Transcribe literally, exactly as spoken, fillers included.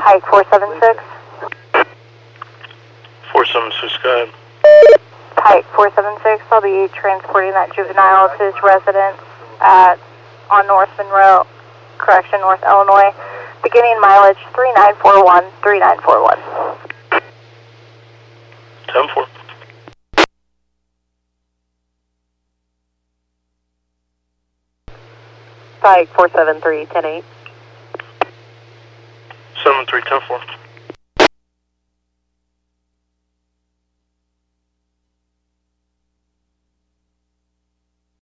Pike four seven six. four seven six, go ahead. Pike four seven six, I'll be transporting that juvenile to his residence at, on North Monroe, correction, North Illinois, beginning mileage three nine four one, three nine four one. ten four. Pike four seven three, ten eight. seven three, ten four.